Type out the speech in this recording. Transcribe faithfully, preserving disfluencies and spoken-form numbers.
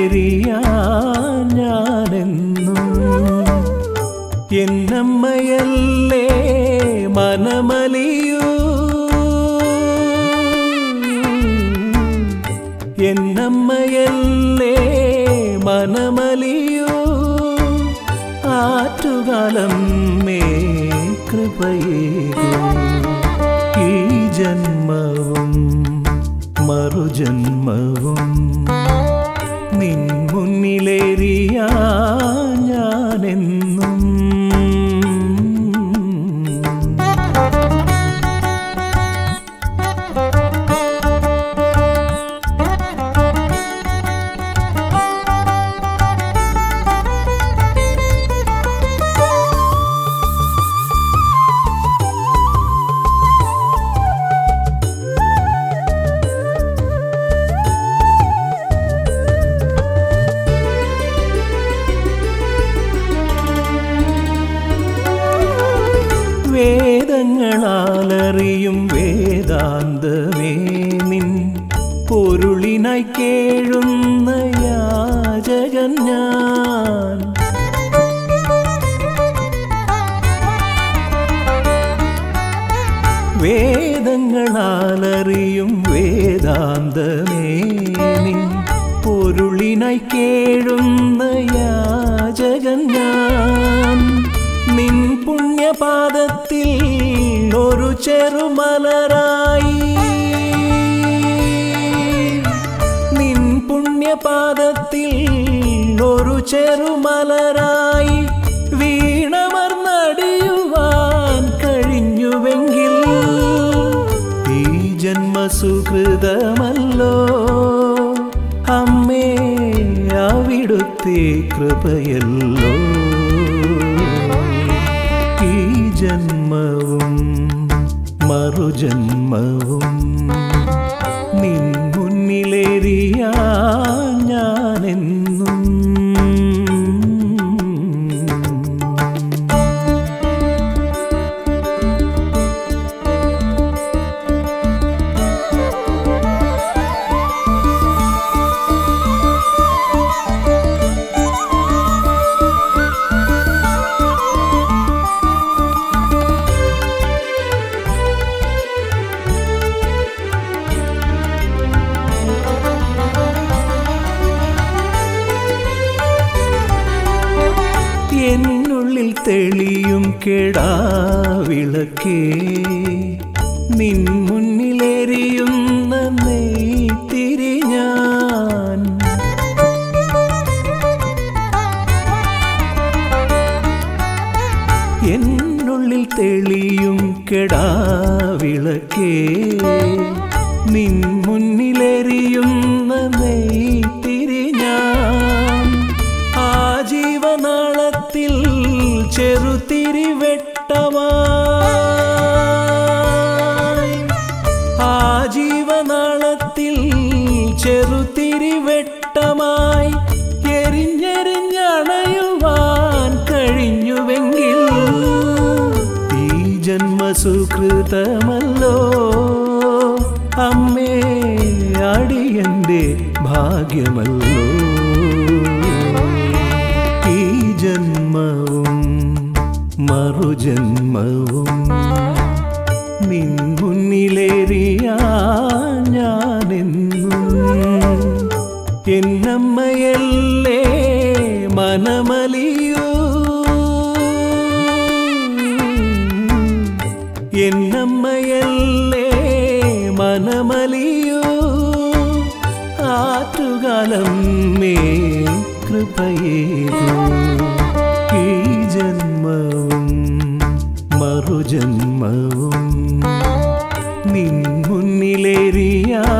ഞാനെന്നും എന്നമ്മയല്ലേ മനമലിയൂ എന്നമ്മയല്ലേ മനമലിയൂ ആറ്റുകാലം മേ കൃപയേകൂ ഈ ജന്മവും മറുജന്മവും നിൻ മുന്നിലേറിയ ഞാനെന്നും വേദങ്ങളാലറിയും വേദാന്തമേ നിൻ പൊരുളിനായി കേഴുന്ന യാചകൻ ഞാൻ വേദങ്ങളാലറിയും വേദാന്തമേ നിൻ പൊരുളിനായി കേഴുന്ന യാചകൻ ഞാൻ നിൻ പുണ്യപാദത്തിൽ ഒരു ചെറുമലരായി നിൻ പുണ്യപാദത്തിൽ ഒരു ചെറുമലരായി വീണമർന്നടിയുവാൻ കഴിഞ്ഞുവെങ്കിൽ ഈ ജന്മസുകൃതമല്ലോ അമ്മേ അവിടുത്തെ കൃപയല്ലോ ഈ ജന്മവും മറുജന്മവും നിൻ മുന്നിലേറിയ ഞാനെന്നും എന്നുള്ളിൽ തെളിയും കെടാവിളക്കേ നിൻ മുന്നിലെരിയുന്ന നെയ്ത്തിരി ഞാൻ എന്നുള്ളിൽ തെളിയും കെടാവിളക്കേ നിൻ മുന്നിലെരിയുന്ന നെയ്ത്തിരി ഞാൻ ആജീവനാളത്തിൽ ചെറുതിരി വെട്ടമായി ആജീവനാളത്തിൽ ചെറുതിരി വെട്ടമായി എരിഞ്ഞെരിഞ്ഞണയുവാൻ കഴിഞ്ഞുവെങ്കിൽ ഈ ജന്മസുകൃതമല്ലോ അമ്മേ അടിയന്റെ ഭാഗ്യമല്ലോ ഈ ജന്മവും മറുജന്മവും നിൻ മുന്നിലേറിയ ഞാനെന്നും എന്നമ്മയല്ലേ മനമലിയൂ എന്നമ്മയല്ലേ മനമലിയൂ ആറ്റുകാലം മേ കൃപയേകൂ ഈ ജന്മവും മറുജന്മവും നിൻ മുന്നിലേറിയ